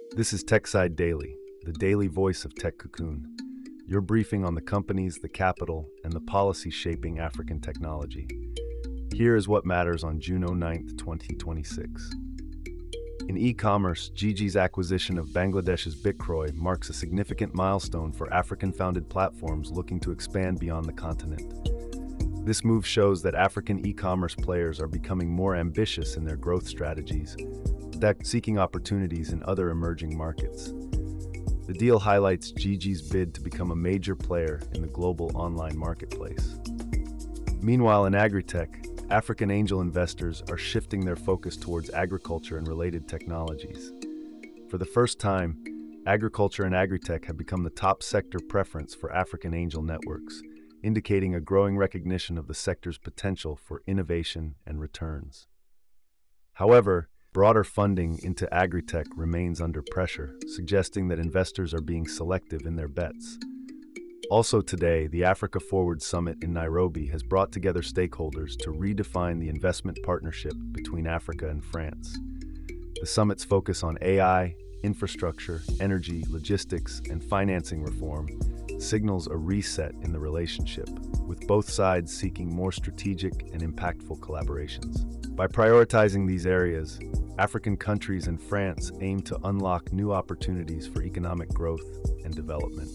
This is TechSide Daily, the daily voice of Tech Cocoon. Your briefing on the companies, the capital, and the policy shaping African technology. Here is what matters on June 9th, 2026. In e-commerce, Gigi's acquisition of Bangladesh's Bitkroy marks a significant milestone for African-founded platforms looking to expand beyond the continent. This move shows that African e-commerce players are becoming more ambitious in their growth strategies, seeking opportunities in other emerging markets. The deal highlights Gigi's bid to become a major player in the global online marketplace. Meanwhile, in agritech, African angel investors are shifting their focus towards agriculture and related technologies. For the first time, agriculture and agritech have become the top sector preference for African angel networks, indicating a growing recognition of the sector's potential for innovation and returns. However, broader funding into agritech remains under pressure, suggesting that investors are being selective in their bets. Also today, the Africa Forward Summit in Nairobi has brought together stakeholders to redefine the investment partnership between Africa and France. The summit's focus on AI, infrastructure, energy, logistics, and financing reform signals a reset in the relationship, with both sides seeking more strategic and impactful collaborations. By prioritizing these areas, African countries and France aim to unlock new opportunities for economic growth and development.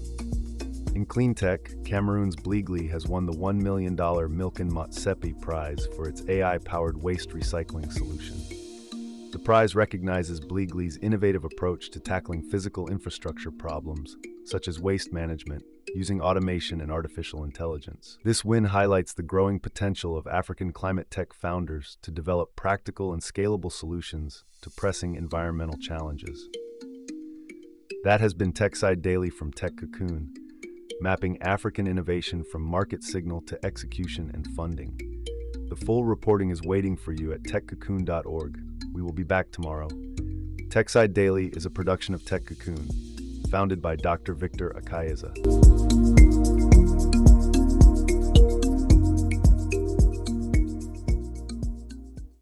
In cleantech, Cameroon's Bleegly has won the $1 million Milken Motsepe Prize for its AI-powered waste recycling solution. The prize recognizes Bleegly's innovative approach to tackling physical infrastructure problems, such as waste management, using automation and artificial intelligence. This win highlights the growing potential of African climate tech founders to develop practical and scalable solutions to pressing environmental challenges. That has been TechSide Daily from Tech Cocoon, mapping African innovation from market signal to execution and funding. The full reporting is waiting for you at techcocoon.org. We will be back tomorrow. TechSide Daily is a production of Tech Cocoon, founded by Dr. Victor Akayaza.